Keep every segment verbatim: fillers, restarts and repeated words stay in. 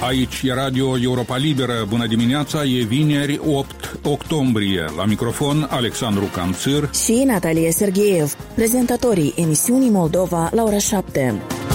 Aici e Radio Europa Liberă. Bună dimineața, e vineri opt octombrie. La microfon Alexandru Canțir și Natalia Sergeev, prezentatorii emisiunii Moldova la ora șapte.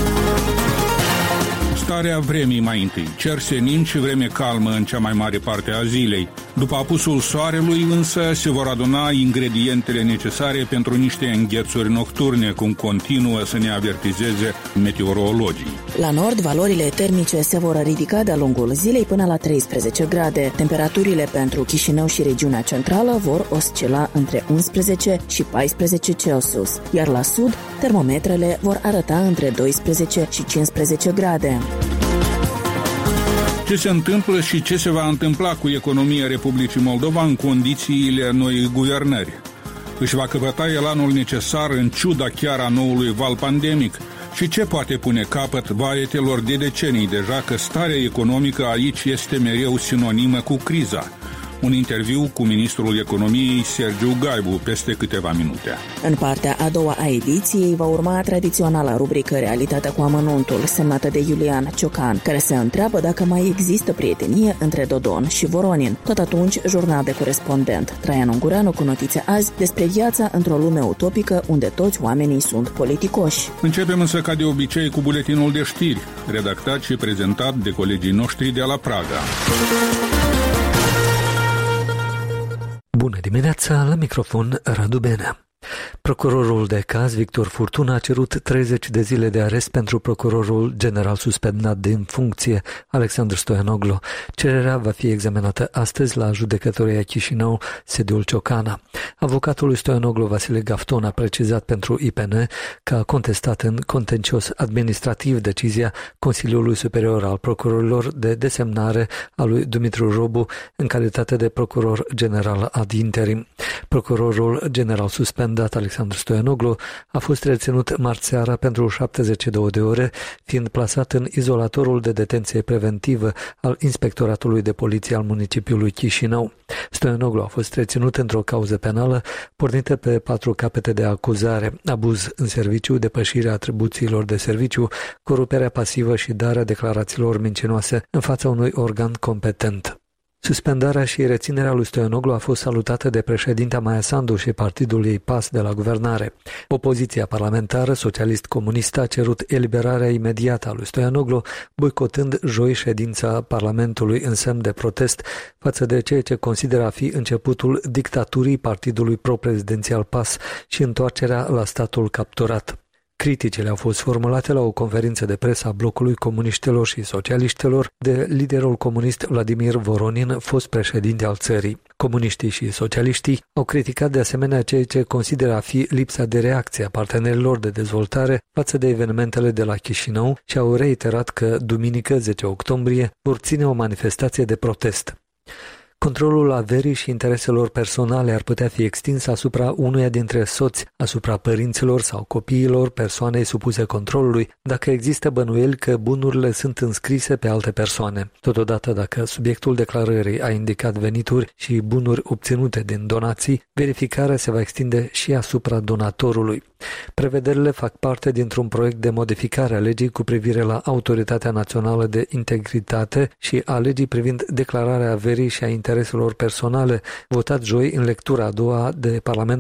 Starea vremii mai întâi. Cer senin și vreme calmă în cea mai mare parte a zilei. După apusul soarelui însă se vor aduna ingredientele necesare pentru niște înghețuri nocturne, cum continuă să ne avertizeze meteorologii. La nord, valorile termice se vor ridica de-a lungul zilei până la treisprezece grade. Temperaturile pentru Chișinău și regiunea centrală vor oscila între unsprezece și paisprezece Celsius, iar la sud, termometrele vor arăta între doisprezece și cincisprezece grade. Ce se întâmplă și ce se va întâmpla cu economia Republicii Moldova în condițiile noii guvernări? Își va căpăta elanul necesar în ciuda chiar a noului val pandemic? Și ce poate pune capăt vaietelor de decenii deja că starea economică aici este mereu sinonimă cu criza? Un interviu cu ministrul economiei Sergiu Gaibu peste câteva minute. În partea a doua a ediției va urma tradiționala rubrică Realitatea cu amănuntul, semnată de Iulian Ciocan, care se întreabă dacă mai există prietenie între Dodon și Voronin. Tot atunci, jurnal de corespondent Traian Ungureanu cu notițe azi despre viața într-o lume utopică unde toți oamenii sunt politicoși. Începem însă ca de obicei cu buletinul de știri, redactat și prezentat de colegii noștri de la Praga. Bună dimineața, la microfon Radu Benea. Procurorul de caz Victor Furtuna a cerut treizeci de zile de arest pentru procurorul general suspendat din funcție, Alexandru Stoianoglu. Cererea va fi examinată astăzi la judecătoria Chișinău, sediul Ciocana. Avocatul lui Stoianoglu, Vasile Gafton, a precizat pentru I P N că a contestat în contencios administrativ decizia Consiliului Superior al Procurorilor de desemnare a lui Dumitru Robu în calitate de procuror general ad interim. Procurorul general suspendat Alexandru Stoianoglu a fost reținut marți seara pentru șaptezeci și două de ore, fiind plasat în izolatorul de detenție preventivă al Inspectoratului de Poliție al municipiului Chișinău. Stoianoglu a fost reținut într-o cauză penală pornită pe patru capete de acuzare: abuz în serviciu, depășirea atribuțiilor de serviciu, coruperea pasivă și darea declarațiilor mincinoase în fața unui organ competent. Suspendarea și reținerea lui Stoianoglu a fost salutată de președintea Maia Sandu și partidul ei P A S de la guvernare. Opoziția parlamentară socialist-comunistă a cerut eliberarea imediată a lui Stoianoglu, boicotând joi ședința Parlamentului în semn de protest față de ceea ce consideră a fi începutul dictaturii partidului pro-prezidențial P A S și întoarcerea la statul capturat. Criticile au fost formulate la o conferință de presă a blocului comuniștilor și socialiștilor de liderul comunist Vladimir Voronin, fost președinte al țării. Comuniștii și socialiștii au criticat de asemenea ceea ce consideră a fi lipsa de reacție a partenerilor de dezvoltare față de evenimentele de la Chișinău și au reiterat că duminică zece octombrie vor ține o manifestație de protest. Controlul averii și intereselor personale ar putea fi extins asupra unuia dintre soți, asupra părinților sau copiilor persoanei supuse controlului, dacă există bănuieli că bunurile sunt înscrise pe alte persoane. Totodată, dacă subiectul declarării a indicat venituri și bunuri obținute din donații, verificarea se va extinde și asupra donatorului. Prevederile fac parte dintr-un proiect de modificare a legii cu privire la Autoritatea Națională de Integritate și a legii privind declararea averii și a intereselor personale, votat joi în lectura a doua de Parlamentul